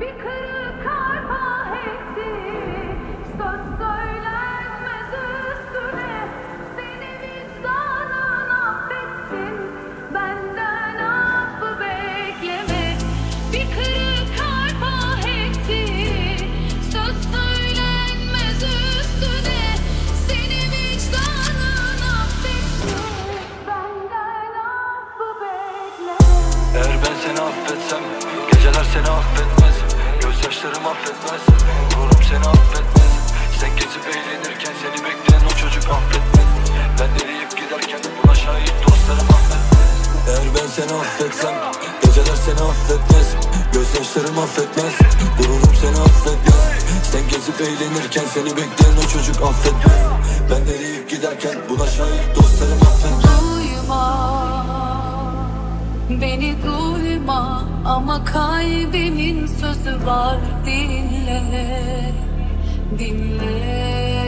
Bir kırık kalp etti, söz söylenmez üstüne. Seni vicdanın affetsin, benden affı bekleme. Bir kırık kalp etti, söz söylenmez üstüne. Seni vicdanın affetsin, benden affı bekleme. Eğer ben seni affetsem, geceler seni affetmez, gözyaşlarım affetmez, gururum seni affetmez. Sen gezip eğlenirken seni bekleyen o çocuk affetmez. Ben eriyip giderken buna şahit dostlarım affetmez. Eğer ben seni affetsem, geceler seni affetmez, gözyaşlarım affetmez, gururum seni affetmez. Sen gezip eğlenirken seni bekleyen o çocuk affetmez. Ben eriyip giderken buna şahit dostlarım affetmez. Duyma, beni duyma, ama kalbimin sözü var, dinle, dinle.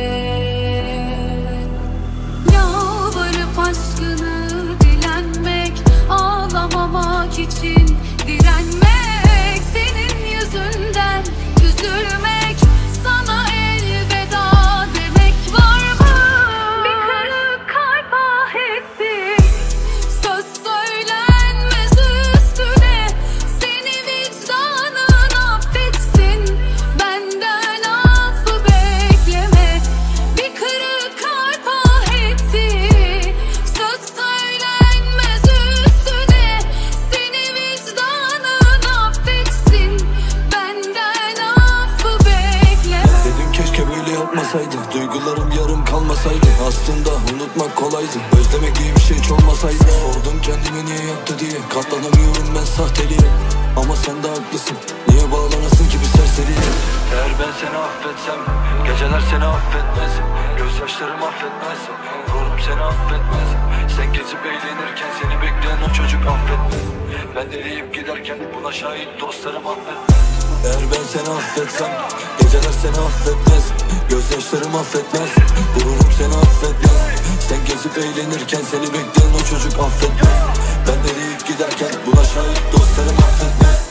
Yalvarıp aşkını dilenmek, ağlamamak için direnmek, senin yüzünden üzülmek, sana elveda demek var mı? Bir kırık kalp etti, söz söylenmez üstüne. Seni vicdanın affetsin, benden affı bekleme. Bir kırık kalp etti, söz söylenmez üstüne. Seni vicdanın affetsin, benden affı bekleme. Dedim keşke böyle yapmasaydı, duygularım yarım kalmasaydı. Aslında unutmak kolaydı, özlemek diye bir şey hiç olmasaydı. Sordum kendime niye yaptı diye, katlanamıyorum ben sahteliğe. Ama sen de haklısın, niye bağlanasın ki bir serseriye? Eğer ben seni affetsem, geceler seni affetmez, gözyaşlarım affetmez, gururum seni affetmez. Sen gezip eğlenirken seni bekleyen o çocuk affetmez. Ben eriyip giderken buna şahit dostlarım affetmez. Eğer ben seni affetsem, geceler seni affetmez, gözyaşlarım affetmez, gururum seni affetmez. Sen gezip eğlenirken seni bekleyen o çocuk affetmez. Ben eriyip giderken buna şahit dostlarım affetmez.